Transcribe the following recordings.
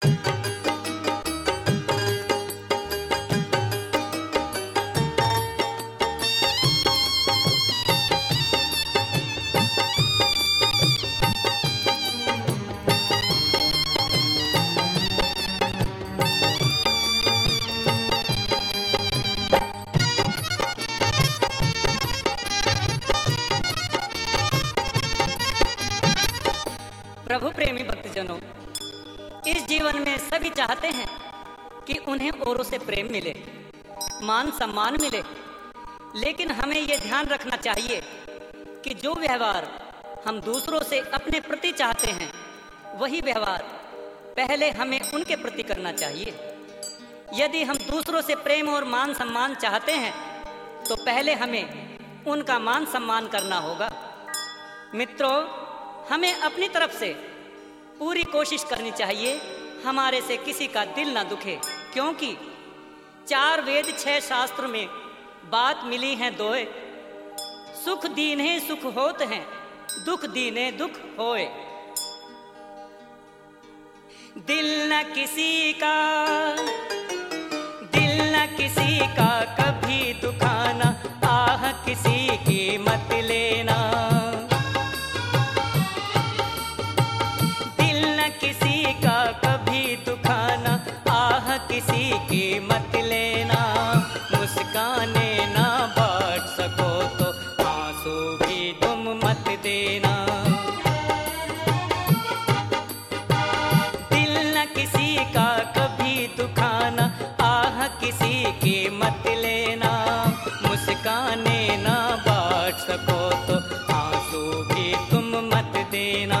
प्रभु प्रेमी भक्तजनों, इस जीवन में सभी चाहते हैं कि उन्हें औरों से प्रेम मिले, मान सम्मान मिले। लेकिन हमें यह ध्यान रखना चाहिए कि जो व्यवहार हम दूसरों से अपने प्रति चाहते हैं, वही व्यवहार पहले हमें उनके प्रति करना चाहिए। यदि हम दूसरों से प्रेम और मान सम्मान चाहते हैं, तो पहले हमें उनका मान सम्मान करना होगा। मित्रों, हमें अपनी तरफ से पूरी कोशिश करनी चाहिए हमारे से किसी का दिल ना दुखे, क्योंकि 4 वेद 6 शास्त्र में बात मिली है दोए। सुख दीन्हे सुख होत हैं, दुख दीने दुख होए। दिल न किसी का, दिल न किसी का कभी दुखाना, आह किसी की मत लेना। दिल न किसी का कभी दुखाना, आह किसी की मत लेना। मुस्काने ना बांट सको तो आंसू भी तुम मत देना। दिल न किसी का कभी दुखाना, आह किसी की मत लेना। मुस्काने ना बांट सको तो आंसू भी तुम मत देना।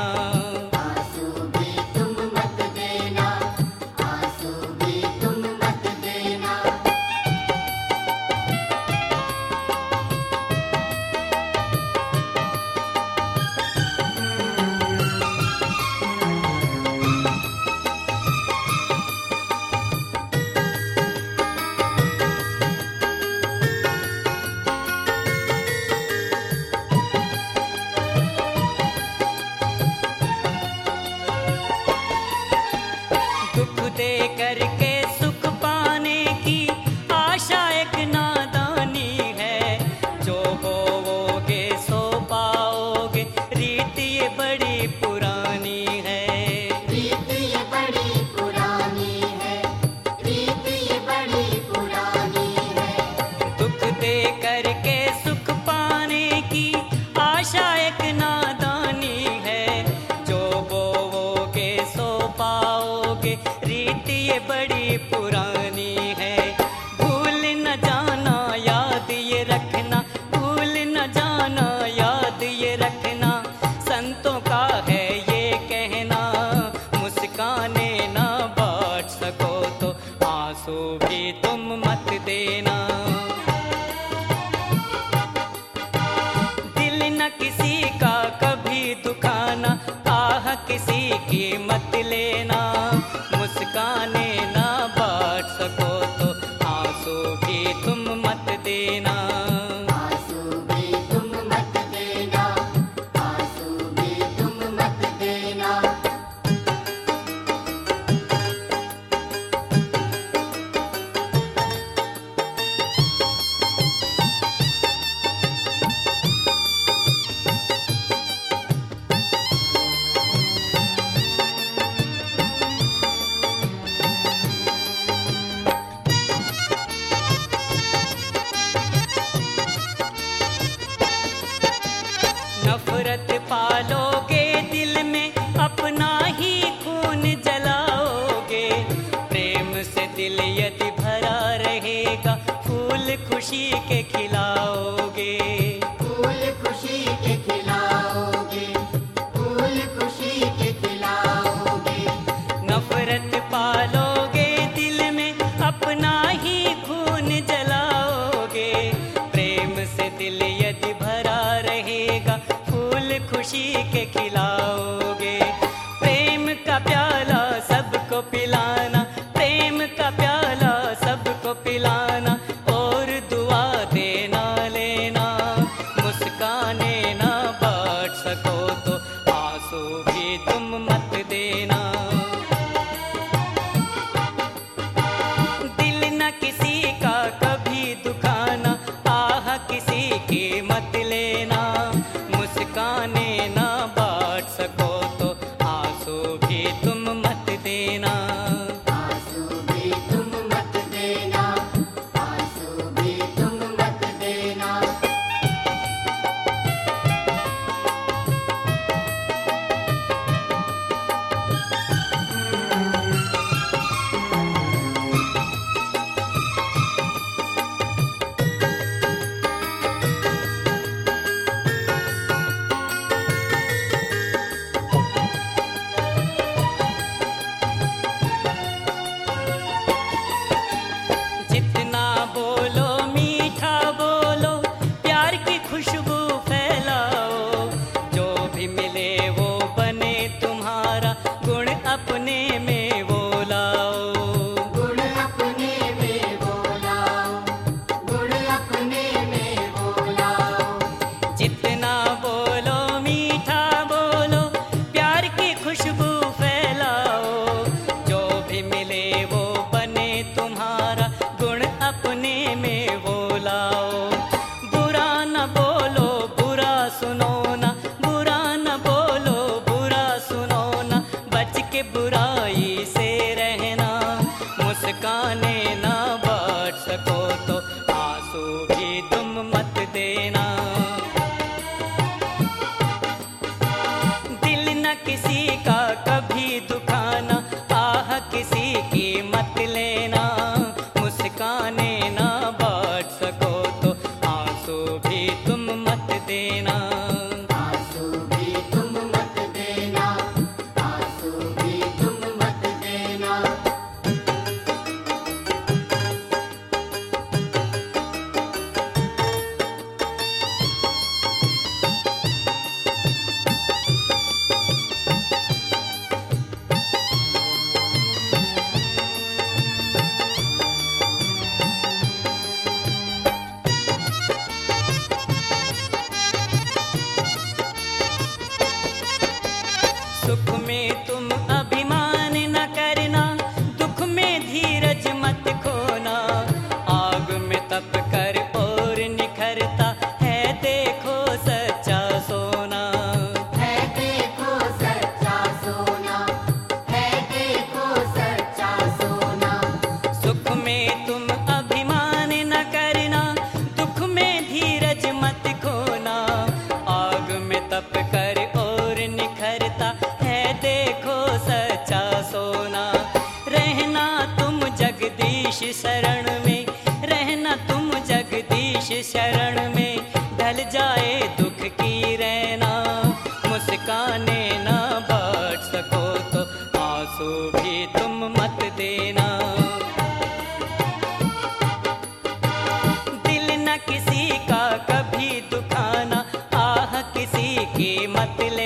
दुख दे करके सुख पाने की आशा एक नादानी है। जो बोओगे सो पाओगे, रीत ये बड़ी पुरानी है। रीत ये बड़ी पुरानी है, रीत ये बड़ी पुरानी है। दुख दे करके सुख पाने की आशा एक नादानी है। जो बोओगे सो पाओगे, रीत ये बड़ी पुरानी है। भूल न जाना याद ये रखना, भूल न जाना याद ये रखना। संतों का है ये कहना, मुस्काने ना बांट सको तो आंसू भी तुम मत देना। दिल न किसी का कभी दुखाना, आह किसी की मत लेना। मुस्काने ना बांट सको तो आंसू भी तुम मत देना। आंसू भी तुम मत देना, आंसू भी तुम मत देना। नफरत पालोगे दिल में, अपना ही खून जलाओगे। प्रेम से दिल यदि भरा रहेगा, फूल खुशी के खिलाओगे। फूल खुशी के खिलाओगे, फूल खुशी के खिलाओगे। नफरत पालोगे दिल में, अपना ही खून जलाओगे। प्रेम से दिल यदि भरा रहेगा, फूल खुशी के खिलाओगे। प्रेम का प्याला सबको पिलाना, प्रेम का प्याला सबको पिलाना। और दुआ देना लेना, मुस्काने ना बांट सको तो आंसू भी तुम मत देना। तुम मत देना। आंसू भी तुम मत देना, आंसू भी तुम मत देना। जितना बोलो मीठा बोलो, प्यार की खुशबू फैलाओ, जो भी मिले वो बने तुम्हारा, गुण अपने में वो लाओ। गुण अपने में बोलाओ, गुण अपने में बोलाओ। जितना बोलो मीठा बोलो, प्यार की खुशबू फैलाओ, जो भी मिले वो बने तुम्हारा, गुण अपने में वो लाओ। बुरा न बोलो बुरा सुनो ना, बुरा न बोलो बुरा सुनो ना, बच के बुराई से रहना, मुस्काने ना बांट सको तो आंसू भी तुम मत देना। दिल न किसी का कभी दुखाना, आह किसी की मत लेना, मुस्काने ना बांट सको तो आंसू भी तुम मत देना। आंसू भी तुम मत देना, आंसू भी तुम मत देना। सुख में तुम अभिमान न करना, दुख में धीरज मत खोना, आग में तप कर और निखरता है देखो सच्चा सोना। है देखो सच्चा सोना, है देखो सच्चा सोना। सुख में तुम अभिमान न करना, दुख में धीरज मत खोना, आग में तप कर और निखरता है देखो सच्चा सोना। रहना तुम जगदीश शरण में, रहना तुम जगदीश शरण में, ढल जाए दुख की रहना, मुस्काने ना बांट सको तो आंसू भी तुम मत देना। दिल न किसी का कभी दुखाना, आह किसी की मत